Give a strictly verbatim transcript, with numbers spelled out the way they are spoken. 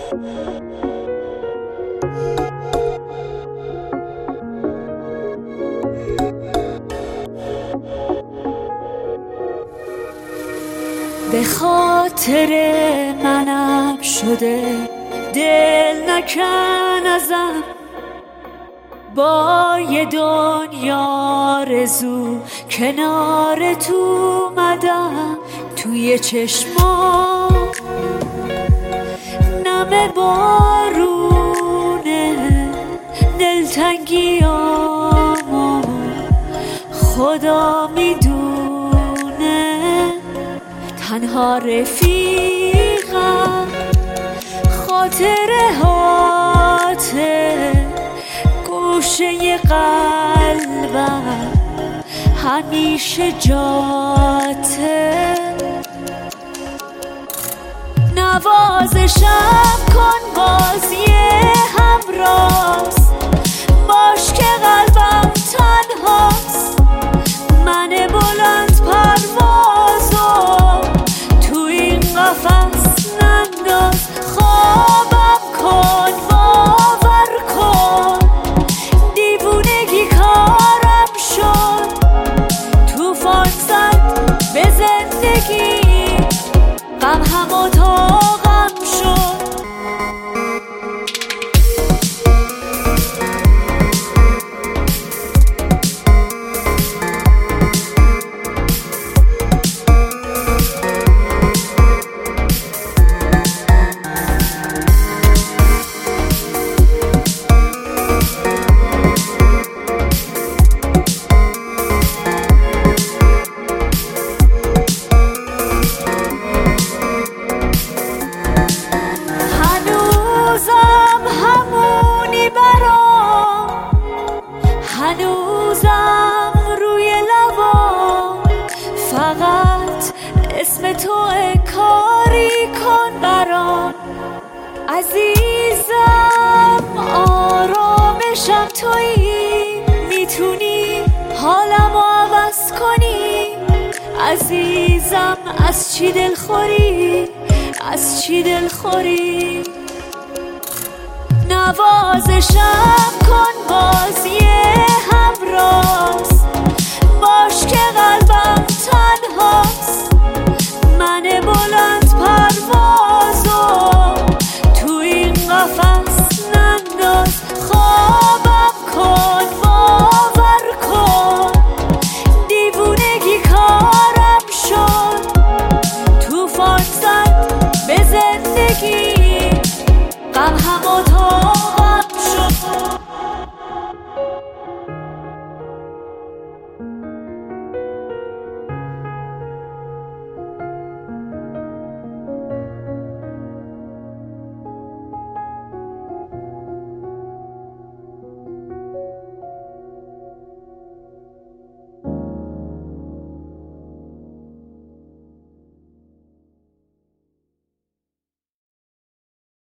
به خاطر منم شده دل نکن ازم، با یه دنیا آرزو کنار تو مدم. توی چشمام نم بارونه دلتنگیامو خدا میدونه. تنها رفیقم خاطره هاته، گوشه قلبم همیشه جاته. نوازشم کن باز یه همراست، باش که قلبم تنهاست. من بلند پروازو تو این قفس ننداز. خوابم کن باور کن دیوونگی کارم شد. توفان زد به زندگی غم هم اتاقم شد. هنوزم روی لبام فقط اسم توئه، کاری کن برام عزیزم. آرامشم تویی، میتونی حالمو عوض کنی عزیزم. از چی دلخوری، از چی دلخوری؟ نوازشم کن باز یه همراست، باش که قلبم تنهاست. من بلند پروازو تو این قفس ننداز. خوابم کن باور کن دیوونگی کارم شد. توفان زد به زندگی غم هم